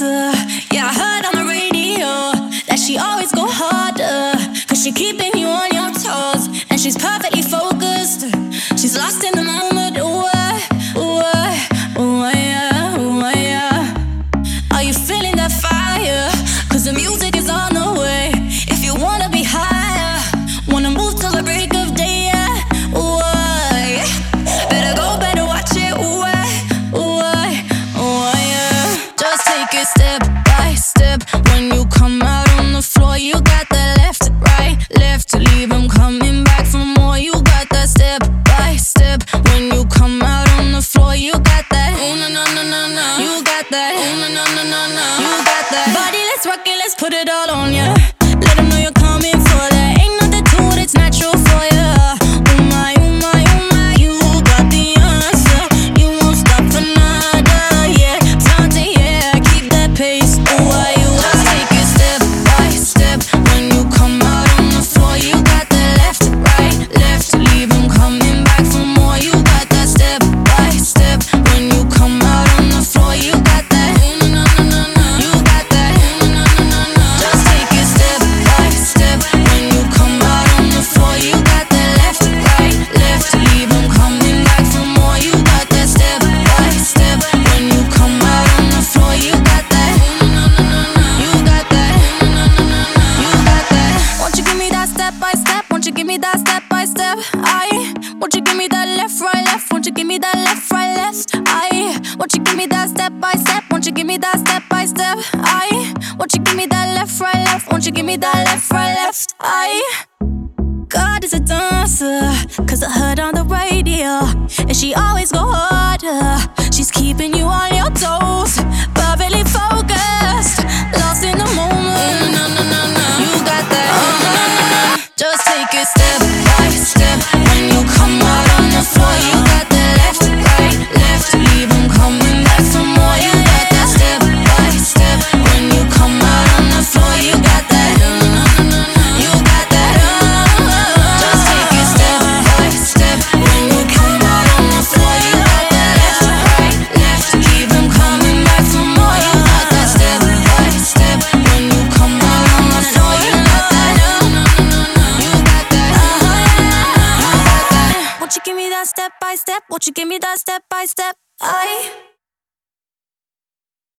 dancer. Yeah, I heard on the radio that she always go harder, 'cause she keeping you on your toes, and she's perfectly focused. She's lost in the moment. Ooh, ooh, ooh, yeah, ooh, yeah. Are you feeling that fire? 'Cause the music is on the way. If you wanna be higher, wanna move till the break of day, yeah. Ooh, yeah. Better watch it. Ooh, ooh, ooh, yeah. Just take it step by step. When you come out on the floor, you got that left, right, left to leave them coming back for more. You got that step by step. When you come out on the floor, you got that. Oh, no, no, no, no, no. You got that. Oh, no, no, no, no, no. You got that. Body, let's rock it, let's put it all on ya. Let them know you're coming for that. Ain't nothing to it, it's natural for ya. Oh my, oh my, oh my. You got the answer. You won't stop for nada, yeah. Tante, yeah, keep that pace. Oh, why you just take it step by step. When you come out on the floor, you got the left, right, left to leave them coming back for more. You got that step by step. When you come out on the floor, you got that. Oh, no, no, no, no. You got that. Oh, no, no, no, no. Just take it step by step. When you come out on the floor, you got that left, right, left to leave them coming back for more. You got that step by step. When you come out on the floor, you got that. Oh, no, no, no, no. You got that. Oh, no, no, no, no. You got that. Won't you give me that step by step? Won't you give me that step by step? Won't you give me that left, right, left? Won't you give me that left, right, left? Won't you give me that step by step? Won't you give me that step by step? Won't you give me that left, right, left? Won't you give me that left, right, left? God is a dancer, 'cause I heard on the radio, and she always go harder. She's keeping you on your toes, perfectly focused, lost in the moment. No, no, no, no. You got that. Just take it step by step. When you come out on the floor, you got the left, right, left to leave them coming back for more. You got that step by step. When you come out on the floor, you got that. You got that. Just take it step by step. When you come out on the floor, you got that left, right, left to leave them coming back for more. You got that step by step. When you come out on the floor, you got that. You got that. Won't you give me that step by step? Won't you give me that step by step?